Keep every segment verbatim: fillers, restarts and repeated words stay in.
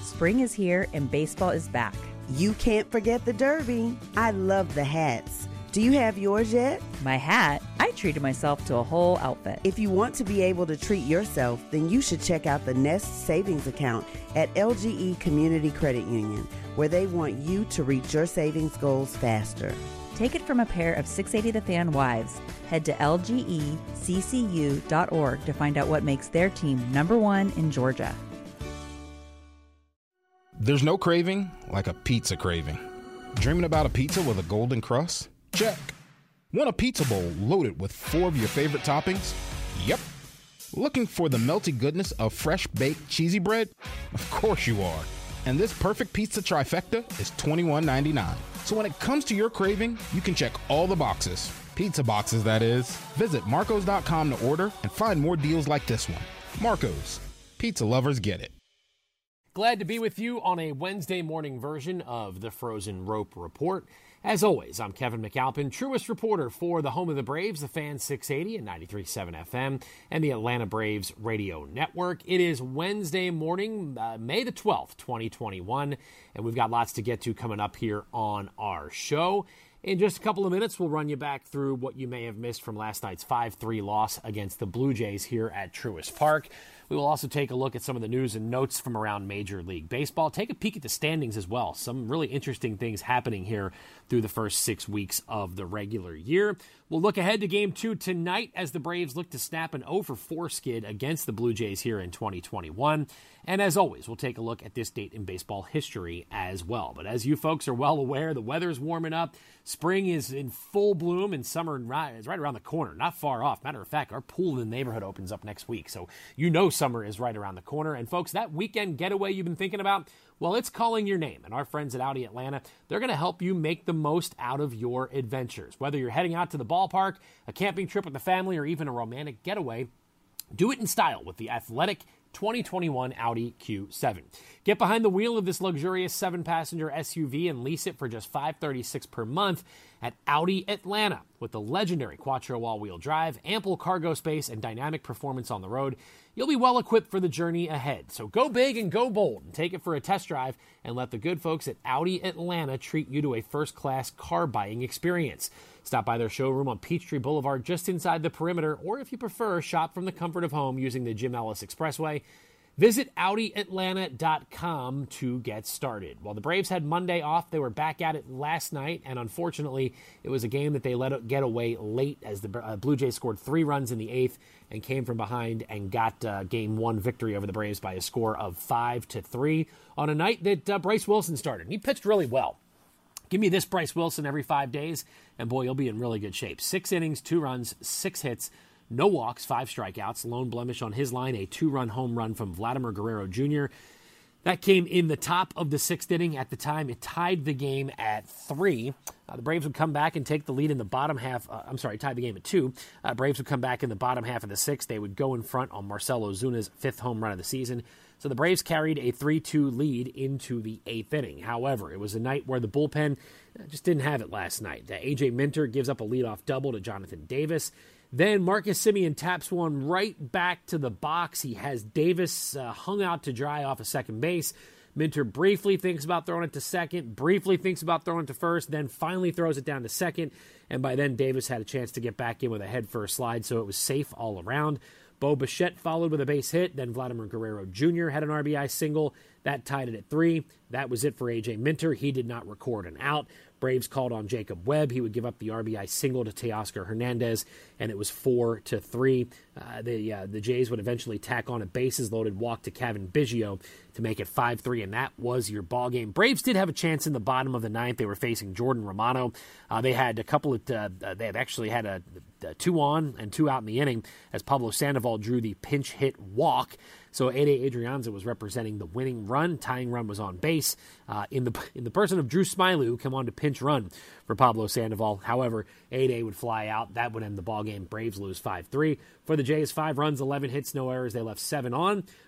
Spring is here and baseball is back. You can't forget the Derby. I love the hats. Do you have yours yet? My hat? I treated myself to a whole outfit. If you want to be able to treat yourself, then you should check out the Nest Savings Account at L G E Community Credit Union, where they want you to reach your savings goals faster. Take it from a pair of six eighty The Fan wives. Head to L G E C C U dot org to find out what makes their team number one in Georgia. There's no craving like a pizza craving. Dreaming about a pizza with a golden crust? Check. Want a pizza bowl loaded with four of your favorite toppings? Yep. Looking for the melty goodness of fresh baked cheesy bread? Of course you are. And this perfect pizza trifecta is twenty-one ninety-nine. So when it comes to your craving, you can check all the boxes. Pizza boxes, that is. Visit marcos dot com to order and find more deals like this one. Marcos. Pizza lovers get it. Glad to be with you on a Wednesday morning version of the Frozen Rope Report. As always, I'm Kevin McAlpin, truest reporter for the home of the Braves, the Fan six eighty and ninety-three point seven F M, and the Atlanta Braves Radio Network. It is Wednesday morning, uh, May the twelfth, twenty twenty-one, and we've got lots to get to coming up here on our show. In just a couple of minutes, we'll run you back through what you may have missed from last night's five three loss against the Blue Jays here at Truist Park. We will also take a look at some of the news and notes from around Major League Baseball. Take a peek at the standings as well. Some really interesting things happening here through the first six weeks of the regular year. We'll look ahead to Game two tonight as the Braves look to snap an oh for four skid against the Blue Jays here in twenty twenty-one. And as always, we'll take a look at this date in baseball history as well. But as you folks are well aware, the weather's warming up. Spring is in full bloom and summer is right around the corner, not far off. Matter of fact, our pool in the neighborhood opens up next week. So you know summer is right around the corner. And folks, that weekend getaway you've been thinking about, well, it's calling your name. And our friends at Audi Atlanta, they're going to help you make the most out of your adventures. Whether you're heading out to the ballpark, a camping trip with the family, or even a romantic getaway, do it in style with the athletic twenty twenty-one Audi Q seven. Get behind the wheel of this luxurious seven-passenger S U V and lease it for just five hundred thirty-six dollars per month at Audi Atlanta. With the legendary Quattro all-wheel drive, ample cargo space, and dynamic performance on the road, you'll be well equipped for the journey ahead. So go big and go bold and take it for a test drive and let the good folks at Audi Atlanta treat you to a first-class car buying experience. Stop by their showroom on Peachtree Boulevard just inside the perimeter, or if you prefer, shop from the comfort of home using the Jim Ellis Expressway. Visit Audi Atlanta dot com to get started. While the Braves had Monday off, they were back at it last night, and unfortunately, it was a game that they let it get away late as the uh, Blue Jays scored three runs in the eighth and came from behind and got uh, game one victory over the Braves by a score of five to three on a night that uh, Bryce Wilson started. And he pitched really well. Give me this Bryce Wilson every five days, and boy, you'll be in really good shape. Six innings, two runs, six hits, no walks, five strikeouts. Lone blemish on his line, a two-run home run from Vladimir Guerrero Junior That came in the top of the sixth inning. At the time, it tied the game at three. Uh, the Braves would come back and take the lead in the bottom half. Uh, I'm sorry, tied the game at two. Uh, Braves would come back in the bottom half of the sixth. They would go in front on Marcell Ozuna's fifth home run of the season. So the Braves carried a three two lead into the eighth inning. However, it was a night where the bullpen just didn't have it last night. Uh, A J Minter gives up a leadoff double to Jonathan Davis. Then Marcus Semien taps one right back to the box. He has Davis uh, hung out to dry off of second base. Minter briefly thinks about throwing it to second, briefly thinks about throwing it to first, then finally throws it down to second. And by then, Davis had a chance to get back in with a head-first slide, so it was safe all around. Bo Bichette followed with a base hit. Then Vladimir Guerrero Junior had an R B I single. That tied it at three. That was it for A J Minter. He did not record an out. Braves called on Jacob Webb. He would give up the R B I single to Teoscar Hernandez, and it was four to three. Uh, the uh, the Jays would eventually tack on a bases-loaded walk to Cavan Biggio to make it five three, and that was your ball game. Braves did have a chance in the bottom of the ninth. They were facing Jordan Romano. Uh, they had a couple of uh, they have actually had a, a two on and two out in the inning as Pablo Sandoval drew the pinch hit walk. So Ede Adrianza was representing the winning run. Tying run was on base uh, in the in the person of Drew Smiley, who came on to pinch run for Pablo Sandoval. However, Ede would fly out. That would end the ball game. Braves lose five three. For the Jays, five runs, eleven hits, no errors. They left seven on.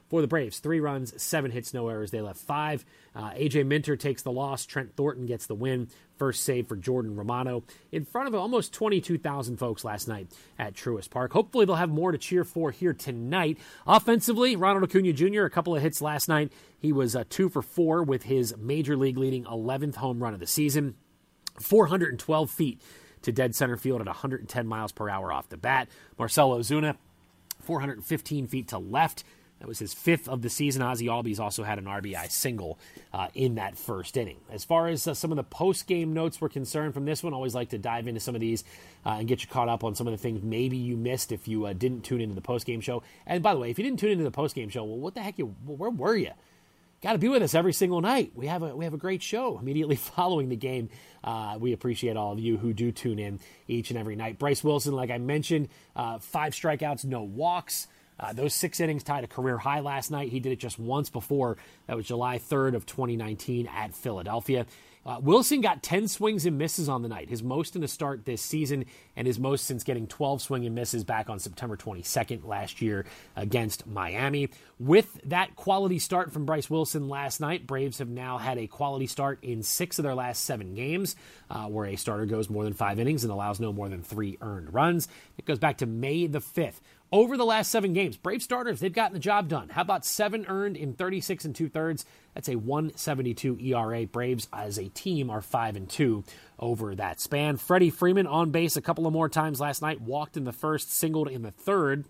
for the Braves. Three runs, seven hits, no errors. They left five. Uh, A J Minter takes the loss. Trent Thornton gets the win. First save for Jordan Romano in front of almost twenty-two thousand folks last night at Truist Park. Hopefully they'll have more to cheer for here tonight. Offensively, Ronald Acuna Junior, a couple of hits last night. He was uh, two for four with his major league leading eleventh home run of the season. four hundred twelve feet to dead center field at one hundred ten miles per hour off the bat. Marcell Ozuna, four hundred fifteen feet to left. That was his fifth of the season. Ozzie Albies also had an R B I single uh, in that first inning. As far as uh, some of the post-game notes were concerned from this one, I always like to dive into some of these uh, and get you caught up on some of the things maybe you missed if you uh, didn't tune into the post-game show. And by the way, if you didn't tune into the post-game show, well, what the heck, you, where were you? Got to be with us every single night. We have a we have a great show immediately following the game. Uh, we appreciate all of you who do tune in each and every night. Bryce Wilson, like I mentioned, uh, five strikeouts, no walks. Uh, those six innings tied a career high last night. He did it just once before. That was July third of twenty nineteen at Philadelphia. Uh, Wilson got ten swings and misses on the night, his most in a start this season, and his most since getting twelve swing and misses back on September twenty-second last year against Miami. With that quality start from Bryce Wilson last night, Braves have now had a quality start in six of their last seven games, uh, where a starter goes more than five innings and allows no more than three earned runs. It goes back to May the fifth. Over the last seven games, Brave starters, they've gotten the job done. How about seven earned in thirty-six and two-thirds? That's a one seventy-two E R A. Braves as a team are five and two over that span. Freddie Freeman on base a couple of more times last night. Walked in the first, singled in the third.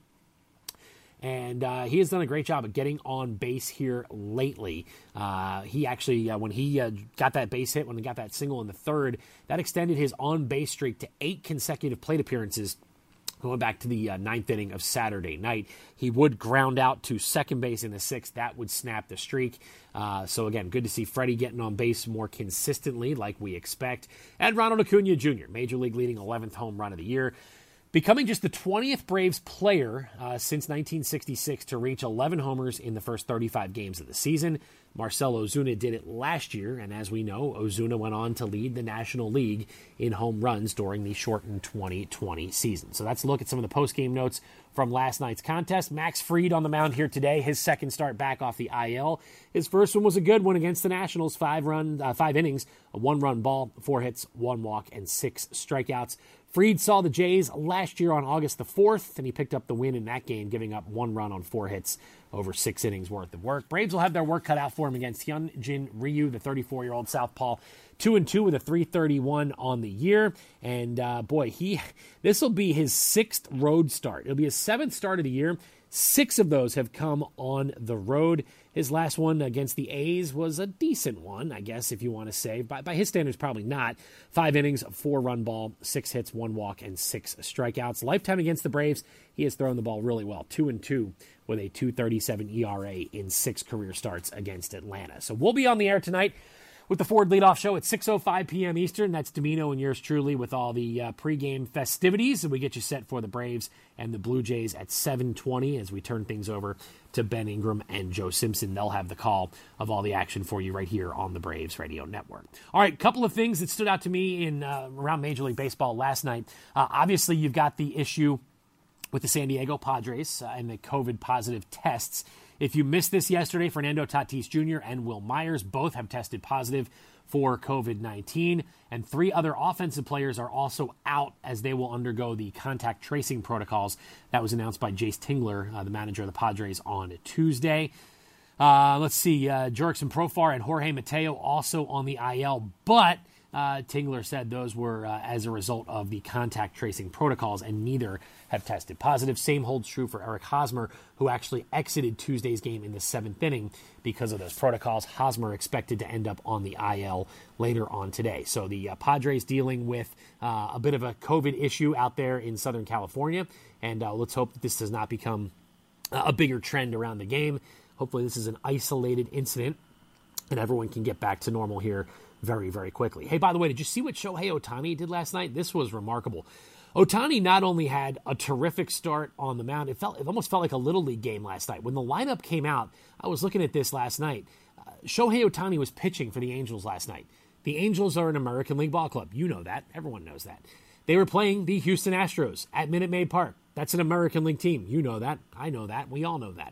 And uh, he has done a great job of getting on base here lately. Uh, he actually, uh, when he uh, got that base hit, when he got that single in the third, that extended his on-base streak to eight consecutive plate appearances going back to the uh, ninth inning of Saturday night. He would ground out to second base in the sixth. That would snap the streak. Uh, so, again, good to see Freddie getting on base more consistently like we expect. And Ronald Acuna Junior, Major League leading eleventh home run of the year. Becoming just the twentieth Braves player uh, since nineteen sixty-six to reach eleven homers in the first thirty-five games of the season. Marcell Ozuna did it last year, and as we know, Ozuna went on to lead the National League in home runs during the shortened twenty twenty season. So that's a look at some of the post-game notes from last night's contest. Max Fried on the mound here today, his second start back off the I L. His first one was a good one against the Nationals, five run, uh, five innings, a one-run ball, four hits, one walk, and six strikeouts. Fried saw the Jays last year on August the fourth, and he picked up the win in that game, giving up one run on four hits over six innings worth of work. Braves will have their work cut out for him against Hyunjin Ryu, the thirty-four-year-old southpaw, two and two with a three thirty-one on the year. And uh, boy, he this will be his sixth road start. It'll be his seventh start of the year. Six of those have come on the road. His last one against the A's was a decent one, I guess, if you want to say. By, by his standards, probably not. Five innings, four-run ball, six hits, one walk, and six strikeouts. Lifetime against the Braves, he has thrown the ball really well. Two and two with a two thirty-seven E R A in six career starts against Atlanta. So we'll be on the air tonight with the Ford Leadoff Show at six oh five p.m. Eastern. That's Domino and yours truly with all the uh, pregame festivities. And we get you set for the Braves and the Blue Jays at seven twenty as we turn things over to Ben Ingram and Joe Simpson. They'll have the call of all the action for you right here on the Braves Radio Network. All right, a couple of things that stood out to me in uh, around Major League Baseball last night. Uh, obviously, you've got the issue with the San Diego Padres uh, and the COVID positive tests. If you missed this yesterday, Fernando Tatis Junior and Will Myers both have tested positive for COVID nineteen, and three other offensive players are also out as they will undergo the contact tracing protocols. That was announced by Jace Tingler, uh, the manager of the Padres, on Tuesday. Uh, let's see, uh, Jurickson Profar and Jorge Mateo also on the I L, but Uh, Tingler said those were uh, as a result of the contact tracing protocols, and neither have tested positive. Same holds true for Eric Hosmer, who actually exited Tuesday's game in the seventh inning because of those protocols. Hosmer expected to end up on the I L later on today. So the uh, Padres dealing with uh, a bit of a COVID issue out there in Southern California, and uh, let's hope that this does not become a bigger trend around the game. Hopefully this is an isolated incident and everyone can get back to normal here very, very quickly. Hey, by the way, did you see what Shohei Ohtani did last night? This was remarkable. Ohtani not only had a terrific start on the mound, it felt it almost felt like a Little League game last night. When the lineup came out, I was looking at this last night. Uh, Shohei Ohtani was pitching for the Angels last night. The Angels are an American League ball club. You know that. Everyone knows that. They were playing the Houston Astros at Minute Maid Park. That's an American League team. You know that. I know that. We all know that.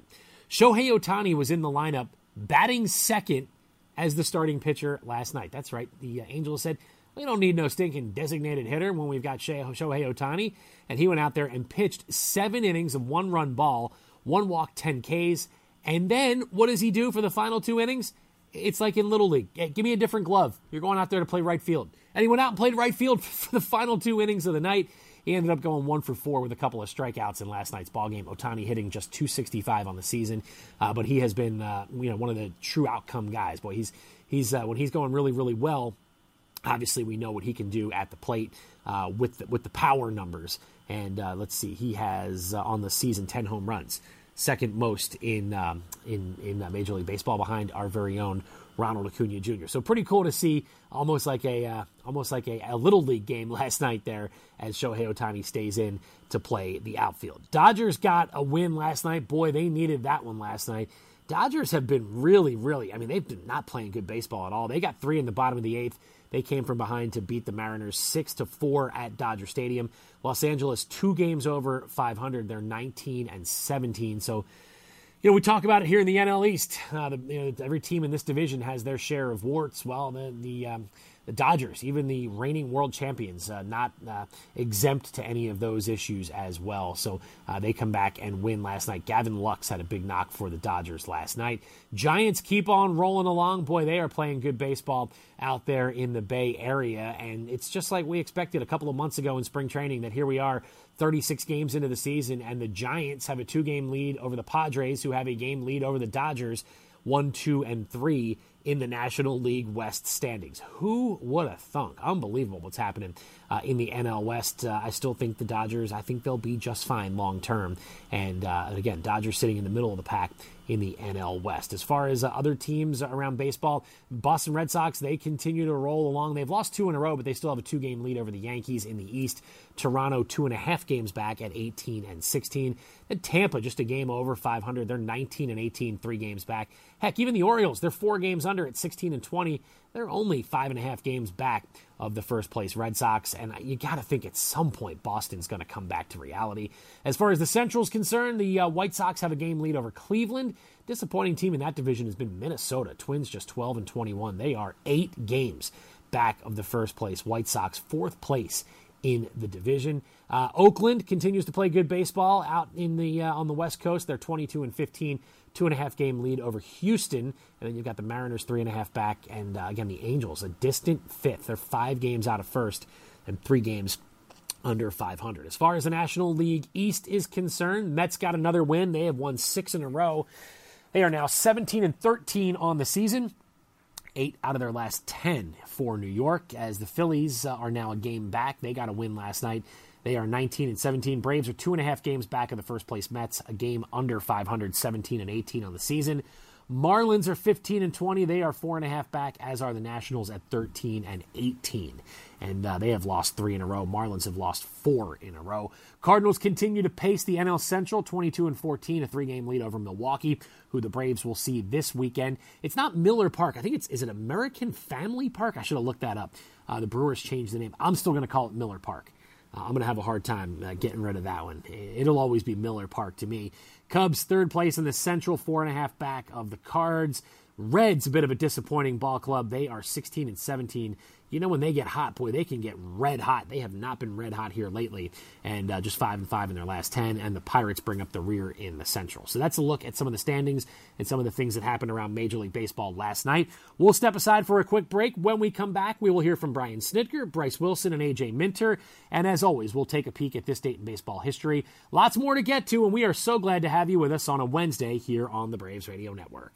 Shohei Ohtani was in the lineup batting second as the starting pitcher last night. That's right. The uh, Angels said, we don't need no stinking designated hitter when we've got Shohei Ohtani. And he went out there and pitched seven innings of one-run ball, one walk, ten Ks. And then what does he do for the final two innings? It's like in Little League. Hey, give me a different glove. You're going out there to play right field. And he went out and played right field for the final two innings of the night. He ended up going one for four with a couple of strikeouts in last night's ballgame. Ohtani hitting just two sixty-five on the season, uh, but he has been uh, you know one of the true outcome guys. Boy, he's he's uh, when he's going really really well. Obviously, we know what he can do at the plate uh, with the, with the power numbers. And uh, let's see, he has uh, on the season ten home runs, second most in um, in in uh, Major League Baseball, behind our very own Ronald Acuna Junior So pretty cool to see, almost like a uh, almost like a, a Little League game last night there, as Shohei Ohtani stays in to play the outfield. Dodgers got a win last night. Boy, they needed that one last night. Dodgers have been really, really, I mean, they've been not playing good baseball at all. They got three in the bottom of the eighth. They came from behind to beat the Mariners six to four at Dodger Stadium. Los Angeles, two games over five hundred. They're nineteen and seventeen. So, you know, we talk about it here in the N L East. Uh, the, you know, every team in this division has their share of warts. Well, the the, um, the Dodgers, even the reigning world champions, uh, not uh, exempt to any of those issues as well. So uh, they come back and win last night. Gavin Lux had a big knock for the Dodgers last night. Giants keep on rolling along. Boy, they are playing good baseball out there in the Bay Area. And it's just like we expected a couple of months ago in spring training, that here we are, thirty-six games into the season, and the Giants have a two-game lead over the Padres, who have a game lead over the Dodgers, one, two, and three in the National League West standings. Who would have thunk? Unbelievable what's happening uh, in the N L West. Uh, I still think the Dodgers, I think they'll be just fine long term. And uh, again, Dodgers sitting in the middle of the pack in the N L West. As far as uh, other teams around baseball, Boston Red Sox, they continue to roll along. They've lost two in a row, but they still have a two-game lead over the Yankees in the East. Toronto, two and a half games back at eighteen and sixteen. And Tampa, just a game over five hundred. They're nineteen and eighteen, three games back. Heck, even the Orioles, they're four games under at sixteen and twenty. They're only five and a half games back of the first place Red Sox, and you got to think at some point Boston's going to come back to reality. As far as the Central's concerned, the uh, White Sox have a game lead over Cleveland. Disappointing team in that division has been Minnesota. Twins just twelve and twenty-one. They are eight games back of the first place White Sox, fourth place in the division. Uh, Oakland continues to play good baseball out in the uh, on the West Coast. They're twenty-two and fifteen, two and a half game lead over Houston, and then you've got the Mariners three and a half back, and uh, again the Angels a distant fifth. They're five games out of first and three games under five hundred. As far as the National League East is concerned, Mets got another win. They have won six in a row. They are now seventeen and thirteen on the season. Eight out of their last ten for New York, as the Phillies uh, are now a game back. They got a win last night. They are nineteen and seventeen. Braves are two and a half games back of the first place Mets, a game under five hundred, seventeen and eighteen on the season. Marlins are fifteen and twenty. They are four and a half back, as are the Nationals at thirteen and eighteen. And uh, they have lost three in a row. Marlins have lost four in a row. Cardinals continue to pace the N L Central, twenty-two and fourteen, a three-game lead over Milwaukee, who the Braves will see this weekend. It's not Miller Park. I think it's, is it American Family Park? I should have looked that up. Uh, the Brewers changed the name. I'm still going to call it Miller Park. Uh, I'm going to have a hard time uh, getting rid of that one. It'll always be Miller Park to me. Cubs, third place in the Central, four and a half back of the Cards. Reds, a bit of a disappointing ball club. They are sixteen and seventeen. You know, when they get hot, boy, they can get red hot. They have not been red hot here lately, and uh, just five and five in their last ten. And the Pirates bring up the rear in the Central. So that's a look at some of the standings and some of the things that happened around Major League Baseball last night. We'll step aside for a quick break. When we come back, we will hear from Brian Snitker, Bryce Wilson, and A J Minter. And as always, we'll take a peek at this date in baseball history. Lots more to get to, and we are so glad to have you with us on a Wednesday here on the Braves Radio Network.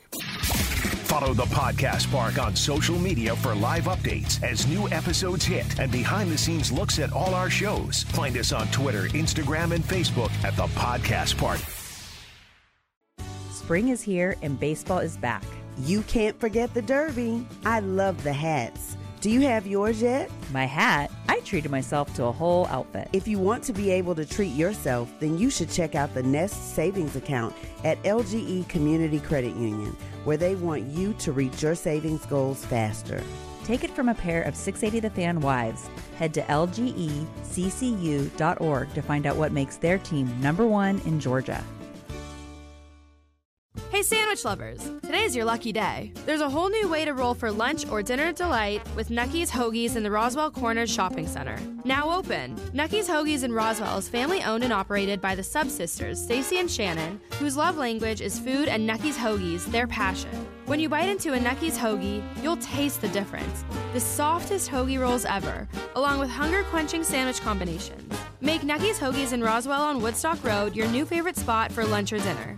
Follow the Podcast Park on social media for live updates as new episodes hit and behind-the-scenes looks at all our shows. Find us on Twitter, Instagram, and Facebook at the Podcast Park. Spring is here and baseball is back. You can't forget the Derby. I love the hats. Do you have yours yet? My hat? I treated myself to a whole outfit. If you want to be able to treat yourself, then you should check out the Nest Savings Account at L G E Community Credit Union, where they want you to reach your savings goals faster. Take it from a pair of six eighty The Fan wives. Head to L G E C C U dot org to find out what makes their team number one in Georgia. Hey sandwich lovers, today's your lucky day. There's a whole new way to roll for lunch or dinner delight with Nucky's Hoagies in the Roswell Corners Shopping Center. Now open. Nucky's Hoagies in Roswell is family owned and operated by the Sub Sisters, Stacy and Shannon, whose love language is food and Nucky's Hoagies, their passion. When you bite into a Nucky's Hoagie, you'll taste the difference. The softest hoagie rolls ever, along with hunger-quenching sandwich combinations. Make Nucky's Hoagies in Roswell on Woodstock Road your new favorite spot for lunch or dinner.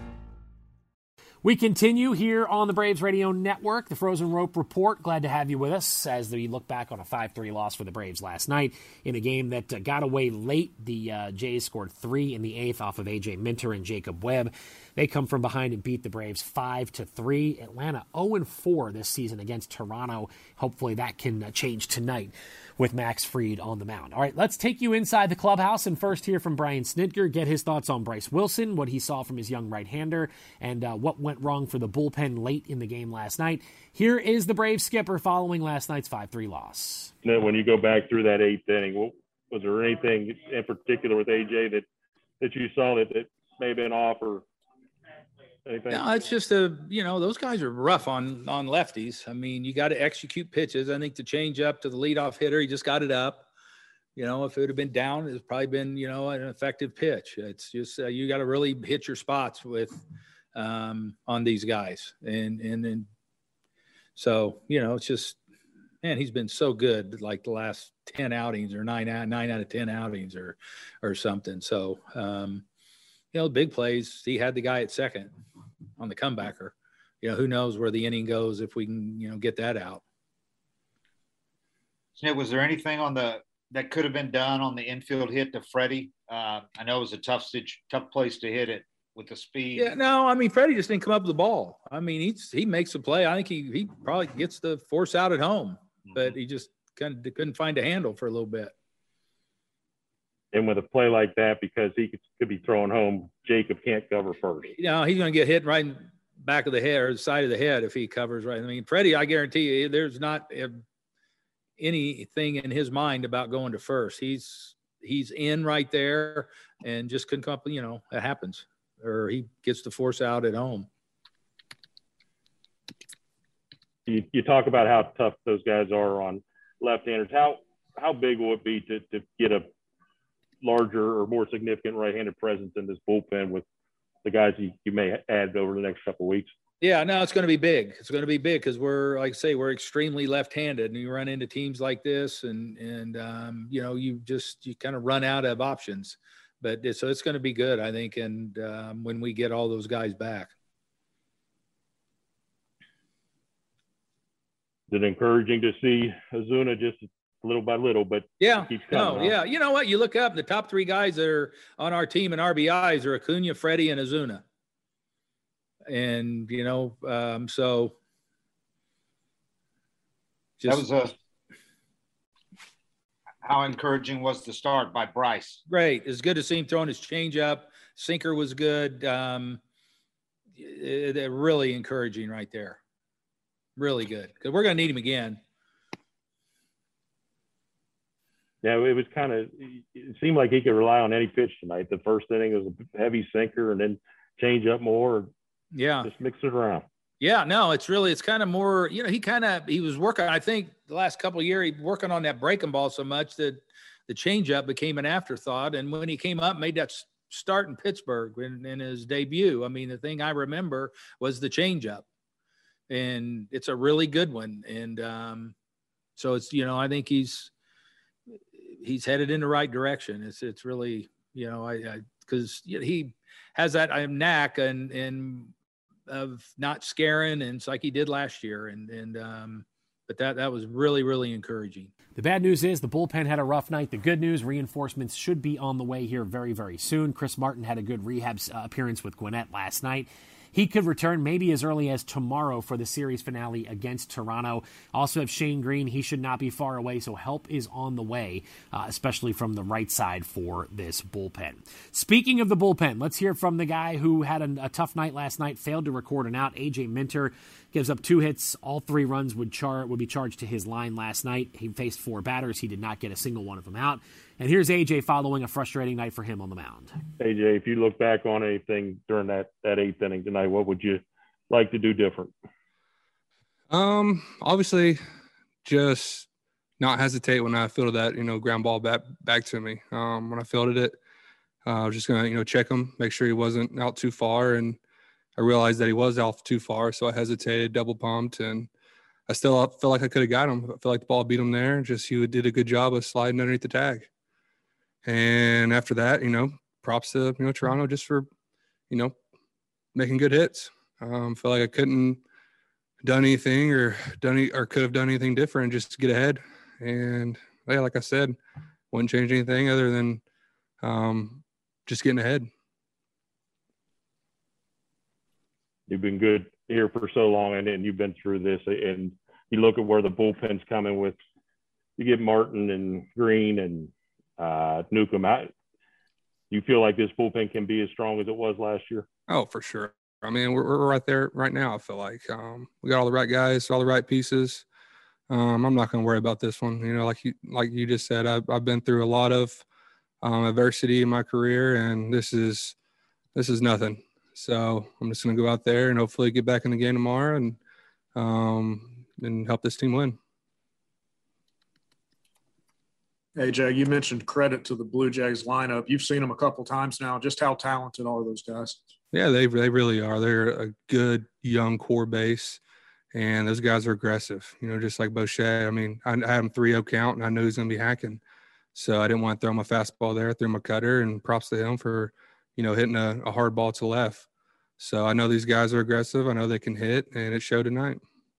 We continue here on the Braves Radio Network, the Frozen Rope Report. Glad to have you with us as we look back on a five three loss for the Braves last night in a game that uh, got away late. The uh, Jays scored three in the eighth off of A J Minter and Jacob Webb. They come from behind and beat the Braves five to three. Atlanta oh and four this season against Toronto. Hopefully that can uh, change tonight with Max Fried on the mound. All right, let's take you inside the clubhouse and first hear from Brian Snitker, get his thoughts on Bryce Wilson, what he saw from his young right-hander, and uh, what went wrong for the bullpen late in the game last night. Here is the Braves skipper following last night's five three loss. When you go back through that eighth inning, was there anything in particular with A J that, that you saw that, that may have been off or anything? No, it's just a, you know, those guys are rough on, on lefties. I mean, you got to execute pitches. I think the change up to the leadoff hitter, he just got it up. You know, if it would have been down, it's probably been, you know, an effective pitch. It's just, uh, you got to really hit your spots with, um, on these guys. And, and then, so, you know, it's just, man, he's been so good, like the last ten outings or nine out, nine out of ten outings or, or something. So, um, you know, big plays, he had the guy at second on the comebacker. You know, who knows where the inning goes if we can, you know, get that out. Snit, was there anything on the that could have been done on the infield hit to Freddie? Uh, I know it was a tough stitch, tough place to hit it with the speed. Yeah, no, I mean, Freddie just didn't come up with the ball. I mean, he's, he makes a play. I think he he probably gets the force out at home, mm-hmm. but he just kind of couldn't find a handle for a little bit. And with a play like that, because he could, could be thrown home, Jacob can't cover first. You know, he's going to get hit right in the back of the head or the side of the head if he covers right. I mean, Freddie, I guarantee you, there's not a, anything in his mind about going to first. He's he's in right there and just couldn't come up, you know, that happens. Or he gets the force out at home. You, you talk about how tough those guys are on left-handers. How how big will it be to, to get a larger or more significant right-handed presence in this bullpen with the guys you, you may add over the next couple of weeks? Yeah, no, it's going to be big. It's going to be big because we're, like I say, we're extremely left-handed, and you run into teams like this, and and um, you know, you just you kind of run out of options. But it, so it's going to be good, I think, and um, when we get all those guys back. Is it encouraging to see Ozuna just little by little, but yeah, keeps coming, no, yeah. You know what? You look up, the top three guys that are on our team in R B Is are Acuna, Freddie, and Ozuna. And, you know, um, so. Just, that was a, how encouraging was the start by Bryce? Great. It's good to see him throwing his changeup. Sinker was good. Um, it, it really encouraging right there. Really good. Because we're going to need him again. Yeah, it was kind of – it seemed like he could rely on any pitch tonight. The first inning was a heavy sinker and then change up more. Yeah. Just mix it around. Yeah, no, it's really – it's kind of more – you know, he kind of – he was working – I think the last couple of years, he was working on that breaking ball so much that the changeup became an afterthought. And when he came up, made that start in Pittsburgh in, in his debut, I mean, the thing I remember was the changeup. And it's a really good one. And um, so it's – you know, I think he's – he's headed in the right direction. It's, it's really, you know, I, I cause you know, he has that um, knack and, and of not scaring. And it's like he did last year. And, and, um, but that, that was really, really encouraging. The bad news is the bullpen had a rough night. The good news, reinforcements should be on the way here very, very soon. Chris Martin had a good rehab uh, appearance with Gwinnett last night. He could return maybe as early as tomorrow for the series finale against Toronto. Also have Shane Green. He should not be far away, so help is on the way, uh, especially from the right side for this bullpen. Speaking of the bullpen, let's hear from the guy who had a, a tough night last night, failed to record an out, A J Minter. gives up two hits. All three runs would char would be charged to his line last night. He faced four batters. He did not get a single one of them out. And here's A J following a frustrating night for him on the mound. A J, if you look back on anything during that, that eighth inning tonight, what would you like to do different? Um, obviously, just not hesitate when I fielded that, you know, ground ball back back to me. Um, when I fielded it, uh, I was just gonna, you know, check him, make sure he wasn't out too far, and I realized that he was out too far, so I hesitated, double pumped, and I still felt like I could have got him. I felt like the ball beat him there. Just he did a good job of sliding underneath the tag. And after that, you know, props to, you know, Toronto just for, you know, making good hits. Um, felt like I couldn't done anything or done any, or could have done anything different just to get ahead. And yeah, like I said, wouldn't change anything other than um, just getting ahead. You've been good here for so long, and, and you've been through this, and you look at where the bullpen's coming with. You get Martin and Green and uh, Newcomb out. You feel like this bullpen can be as strong as it was last year? Oh, for sure. I mean, we're, we're right there right now. I feel like um, we got all the right guys, all the right pieces. Um, I'm not going to worry about this one. You know, like you like you just said, I've, I've been through a lot of um, adversity in my career, and this is this is nothing. So I'm just going to go out there and hopefully get back in the game tomorrow and um, and help this team win. A J, you mentioned credit to the Blue Jays lineup. You've seen them a couple times now. Just how talented are those guys? Yeah, they they really are. They're a good young core base, and those guys are aggressive. You know, just like Boucher. I mean, I, I had him three oh count, and I knew he was going to be hacking. So I didn't want to throw my fastball there. I threw my cutter, and props to him for, you know, hitting a, a hard ball to left. So I know these guys are aggressive. I know they can hit, and it showed tonight.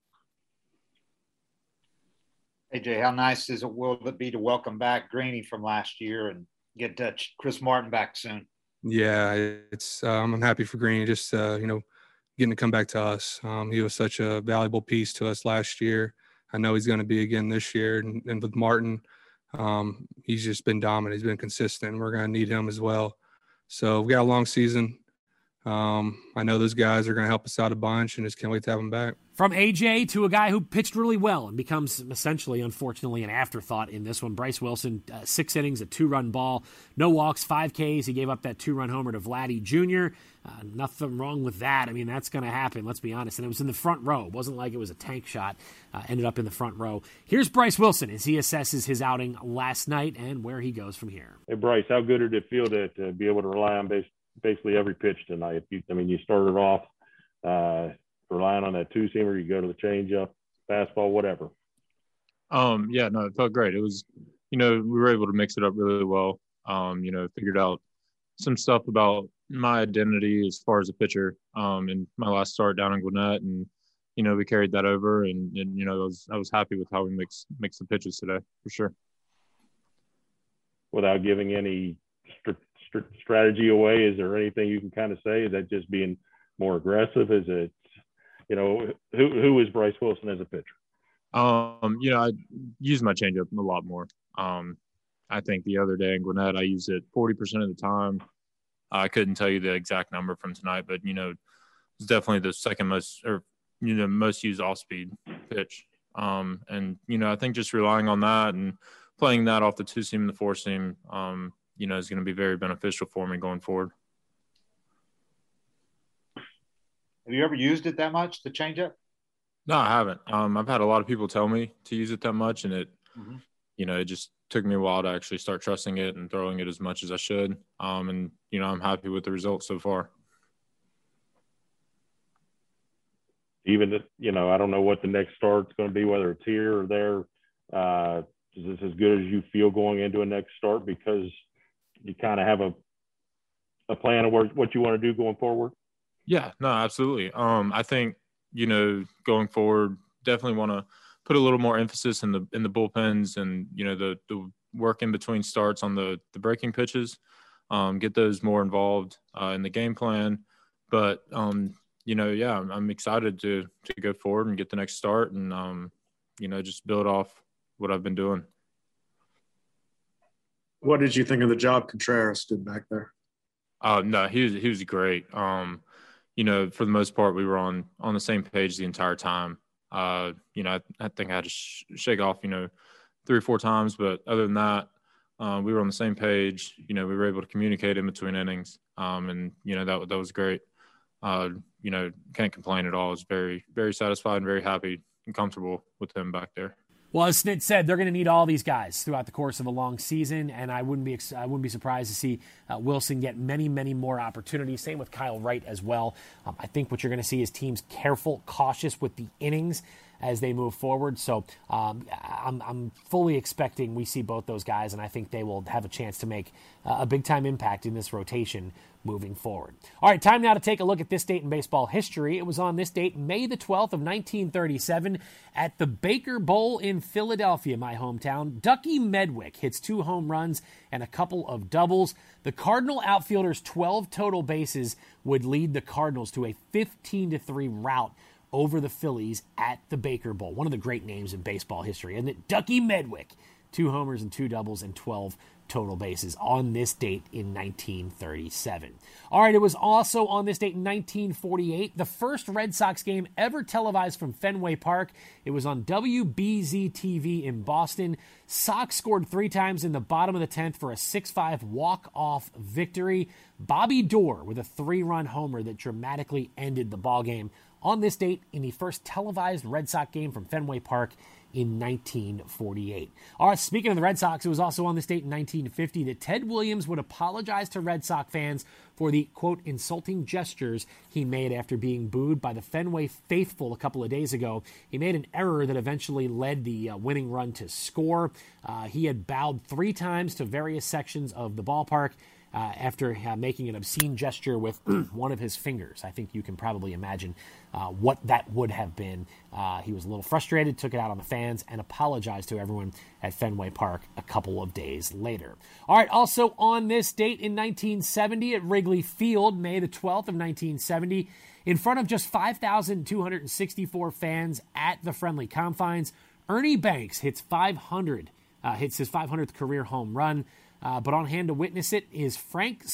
A J, how nice is it will it be to welcome back Greeny from last year and get uh, Chris Martin back soon? Yeah, it's uh, I'm happy for Greeny just uh, you know, getting to come back to us. Um, he was such a valuable piece to us last year. I know he's going to be again this year, and, and with Martin, um, he's just been dominant. He's been consistent. We're going to need him as well. So we got a long season. Um, I know those guys are going to help us out a bunch, and just can't wait to have them back. From A J to a guy who pitched really well and becomes essentially, unfortunately, an afterthought in this one. Bryce Wilson, uh, six innings, a two-run ball, no walks, five Ks. He gave up that two-run homer to Vladdy Junior Uh, nothing wrong with that. I mean, that's going to happen, let's be honest. And it was in the front row. It wasn't like it was a tank shot. Uh, ended up in the front row. Here's Bryce Wilson as he assesses his outing last night and where he goes from here. Hey, Bryce, how good did it feel to, to be able to rely on base, basically every pitch tonight? You, I mean, you started off uh, – relying on that two-seamer, you go to the changeup, fastball, whatever. Um, yeah, no, it felt great. It was, you know, we were able to mix it up really well. Um, you know, figured out some stuff about my identity as far as a pitcher um, in my last start down in Gwinnett, and you know, we carried that over, and, and you know, I was I was happy with how we mixed mixed the pitches today for sure. Without giving any st- st- strategy away, is there anything you can kind of say? Is that just being more aggressive? Is it, you know, who who is Bryce Wilson as a pitcher? Um, you know, I use my changeup a lot more. Um, I think the other day in Gwinnett, I used it forty percent of the time. I couldn't tell you the exact number from tonight, but, you know, it's definitely the second most, or, you know, most used off-speed pitch. Um, and, you know, I think just relying on that and playing that off the two-seam and the four-seam, um, you know, is going to be very beneficial for me going forward. Have you ever used it that much, the changeup? No, I haven't. Um, I've had a lot of people tell me to use it that much, and it, mm-hmm. you know, it just took me a while to actually start trusting it and throwing it as much as I should. Um, and, you know, I'm happy with the results so far. Even, if, you know, I don't know what the next start's going to be, whether it's here or there. Uh, is this as good as you feel going into a next start because you kind of have a a plan of where, what you want to do going forward? Yeah, no, absolutely. Um, I think, you know, going forward, definitely want to put a little more emphasis in the in the bullpens and, you know, the the work in between starts on the the breaking pitches, um, get those more involved uh, in the game plan. But, um, you know, yeah, I'm, I'm excited to to go forward and get the next start and, um, you know, just build off what I've been doing. What did you think of the job Contreras did back there? Uh, no, he was he was great. Um, you know, for the most part, we were on, on the same page the entire time. Uh, you know, I, I think I had to sh- shake off, you know, three or four times, but other than that, uh, we were on the same page. You know, we were able to communicate in between innings. Um, and, you know, that, that was great. Uh, you know, can't complain at all. I was very, very satisfied and very happy and comfortable with him back there. Well, as Snit said, they're going to need all these guys throughout the course of a long season, and I wouldn't be I wouldn't be surprised to see uh, Wilson get many, many more opportunities. Same with Kyle Wright as well. Um, I think what you're going to see is teams careful, cautious with the innings as they move forward. So um, I'm, I'm fully expecting we see both those guys, and I think they will have a chance to make uh, a big-time impact in this rotation moving forward. All right, time now to take a look at this date in baseball history. It was on this date, May the twelfth of nineteen thirty-seven, at the Baker Bowl in Philadelphia, my hometown. Ducky Medwick hits two home runs and a couple of doubles. The Cardinal outfielder's twelve total bases would lead the Cardinals to a fifteen to three rout over the Phillies at the Baker Bowl. One of the great names in baseball history, isn't it? Ducky Medwick, two homers and two doubles and twelve total bases on this date in nineteen thirty-seven. All right, it was also on this date in nineteen forty-eight, the first Red Sox game ever televised from Fenway Park. It was on W B Z T V in Boston. Sox scored three times in the bottom of the tenth for a six five walk-off victory. Bobby Doerr with a three-run homer that dramatically ended the ballgame on this date in the first televised Red Sox game from Fenway Park in nineteen forty-eight. All right, speaking of the Red Sox, it was also on this date in nineteen fifty that Ted Williams would apologize to Red Sox fans for the, quote, insulting gestures he made after being booed by the Fenway faithful a couple of days ago. He made an error that eventually led the uh, winning run to score. Uh, he had bowed three times to various sections of the ballpark Uh, after uh, making an obscene gesture with one of his fingers. I think you can probably imagine uh, what that would have been. Uh, he was a little frustrated, took it out on the fans, and apologized to everyone at Fenway Park a couple of days later. All right, also on this date in nineteen seventy at Wrigley Field, May the twelfth of nineteen seventy, in front of just five thousand two hundred sixty-four fans at the friendly confines, Ernie Banks hits five hundred, uh, hits his five hundredth career home run. Uh, but on hand to witness it is Frank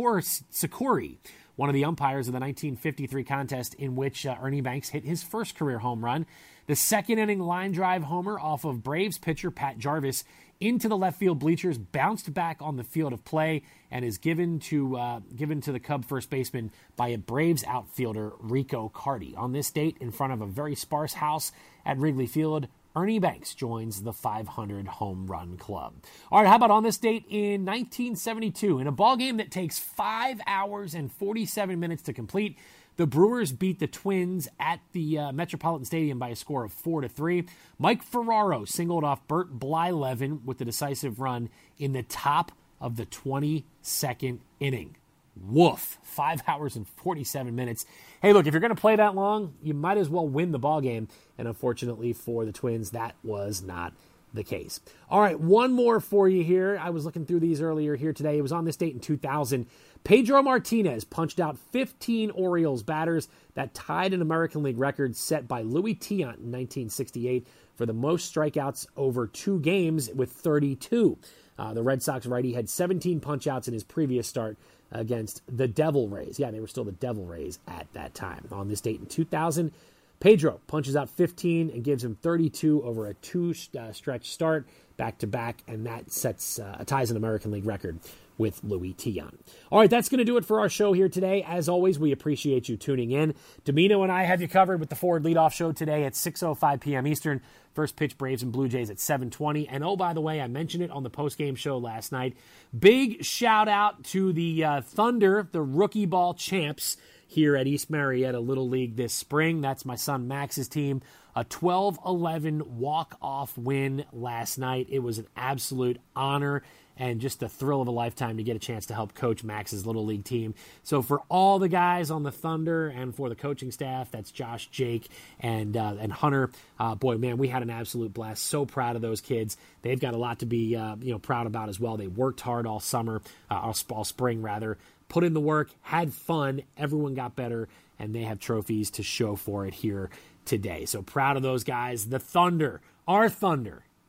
Sikori, one of the umpires of the nineteen fifty-three contest in which uh, Ernie Banks hit his first career home run. The second inning line drive homer off of Braves pitcher Pat Jarvis into the left field bleachers bounced back on the field of play and is given to uh, given to the Cub first baseman by a Braves outfielder, Rico Carty. On this date, in front of a very sparse house at Wrigley Field, Ernie Banks joins the five hundred home run club. All right, how about on this date in nineteen seventy-two? In a ballgame that takes five hours and forty-seven minutes to complete, the Brewers beat the Twins at the uh, Metropolitan Stadium by a score of four to three. Mike Ferraro singled off Bert Blyleven with the decisive run in the top of the twenty-second inning. Woof. Five hours and forty-seven minutes. Hey, look, if you're going to play that long, you might as well win the ballgame. And unfortunately for the Twins, that was not the case. All right, one more for you here. I was looking through these earlier here today. It was on this date in two thousand. Pedro Martinez punched out fifteen Orioles batters. That tied an American League record set by Louis Tiant in nineteen sixty-eight for the most strikeouts over two games with thirty-two. Uh, the Red Sox righty had seventeen punch-outs in his previous start against the Devil Rays. Yeah, they were still the Devil Rays at that time. On this date in two thousand, Pedro punches out fifteen and gives him thirty-two over a two-stretch start back-to-back, and that sets uh, ties an American League record with Louis Tiant. All right, that's going to do it for our show here today. As always, we appreciate you tuning in. Domino and I have you covered with the Ford Leadoff Show today at six oh five p.m. Eastern. First pitch, Braves and Blue Jays at seven twenty. And oh, by the way, I mentioned it on the postgame show last night. Big shout out to the uh, Thunder, the rookie ball champs here at East Marietta Little League this spring. That's my son Max's team. A twelve eleven walk-off win last night. It was an absolute honor and just a thrill of a lifetime to get a chance to help coach Max's Little League team. So for all the guys on the Thunder and for the coaching staff, that's Josh, Jake, and uh, and Hunter, uh, boy, man, we had an absolute blast. So proud of those kids. They've got a lot to be uh, you know proud about as well. They worked hard all summer, uh, all, all spring rather, put in the work, had fun, everyone got better, and they have trophies to show for it here today. So proud of those guys. The Thunder, our Thunder,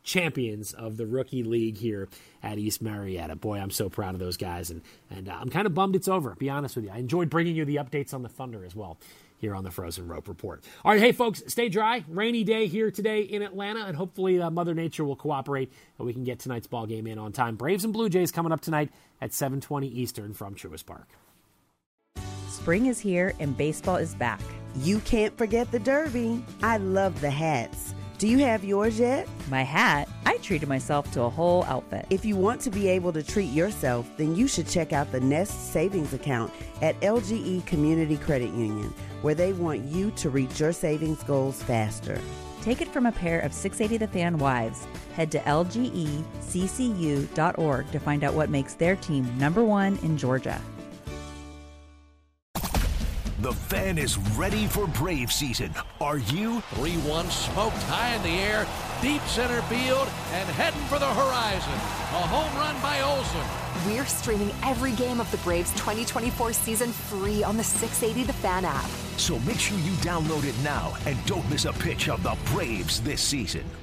champions of the rookie league here at East Marietta. Boy, I'm so proud of those guys, and and uh, I'm kind of bummed it's over, to be honest with you. I enjoyed bringing you the updates on the Thunder as well here on the Frozen Rope Report. All right, hey, folks, stay dry. Rainy day here today in Atlanta, and hopefully uh, Mother Nature will cooperate and we can get tonight's ball game in on time. Braves and Blue Jays coming up tonight at seven twenty Eastern from Truist Park. Spring is here and baseball is back. You can't forget the Derby. I love the hats. Do you have yours yet? My hat? I treated myself to a whole outfit. If you want to be able to treat yourself, then you should check out the Nest Savings Account at L G E Community Credit Union, where they want you to reach your savings goals faster. Take it from a pair of six eighty The Fan wives. Head to L G E C C U dot org to find out what makes their team number one in Georgia. The Fan is ready for Brave season. Are you? three one smoked high in the air, deep center field, and heading for the horizon. A home run by Olsen. We're streaming every game of the Braves twenty twenty-four season free on the six eighty The Fan app. So make sure you download it now and don't miss a pitch of the Braves this season.